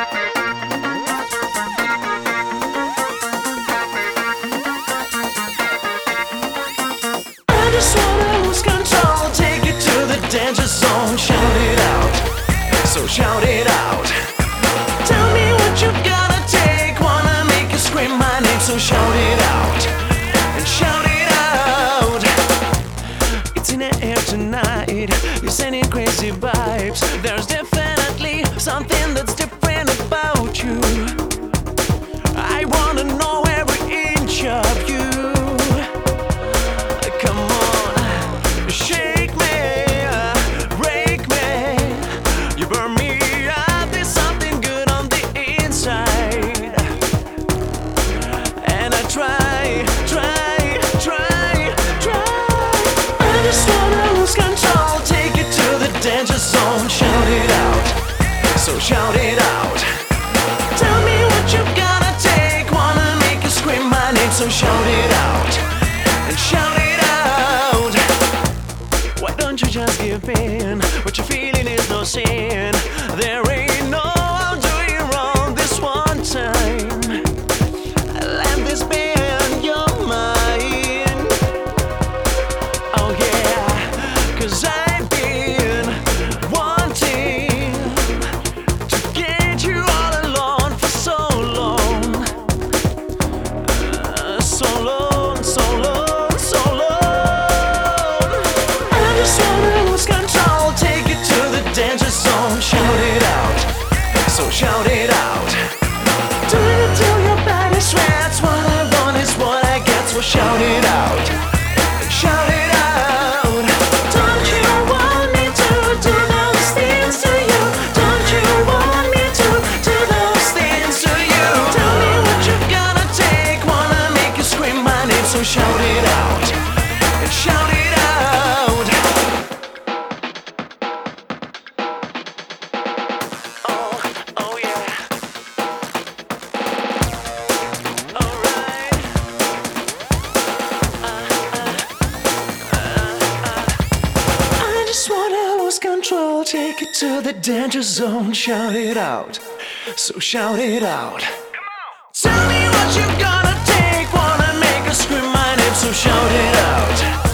I just wanna lose control, take it to the danger zone. Shout it out, so shout it out. Tell me what you gotta take, wanna make you scream my name. So shout it out, and shout it out. It's in the air tonight, you're sending crazy vibes. There's definitely something that's different about you. I wanna know every inch of you. Come on, shake me, break me. You burn me up, there's something good on the inside. And I try. I just wanna lose control, take it to the danger zone. Shout it out, so shout it out. Tell me what you gotta take, wanna make you scream my name. So shout it out, and shout it out. Why don't you just give in? What you're feeling is no sin. There ain't no I'm doing wrong this one time. Let this be on your mind. Oh yeah, 'cause I've been wanting to get you all alone for so long. So long, so long, so long. I just wanna lose control, take it to the danger zone. Shout it out, so shout it out. Do it till your body sweats. What I want is what I get. So shout it out, shout it out. Don't you want me to do those things to you? Don't you want me to do those things to you? Tell me what you gotta take, wanna make you scream my name. So shout it out, and shout it out. Oh yeah. Alright. I just wanna lose control, take it to the danger zone. Shout it out, so shout it out. Tell me what you gotta take, wanna make her scream my name. So shout it out.